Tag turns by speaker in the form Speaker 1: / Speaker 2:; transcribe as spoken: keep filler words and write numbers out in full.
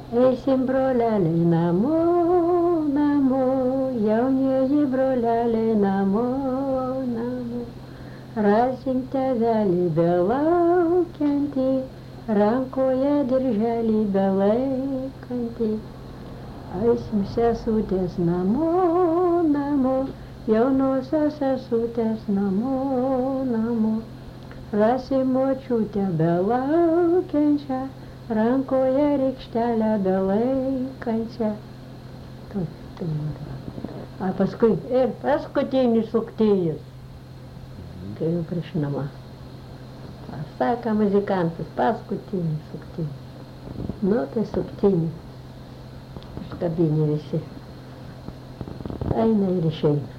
Speaker 1: Eisim broleliai namo, namo, jaunieji broleliai namo, namo. Rasim tėvelį belaukiantį, rankoje dirželį belaikantį. Eisim sesutės namo, namo, jaunosios sesutės namo, namo. Rasim močiutę belaukiančią, rankoje rykštelę belaikančią. Tu, tu. A paskui ir paskutinis šoktinis, kai jau prieš namą. Pasaka muzikantas, paskutinis šoktinis. Nu tai šoktinis. Iškabinė visi. Eina ir išeina.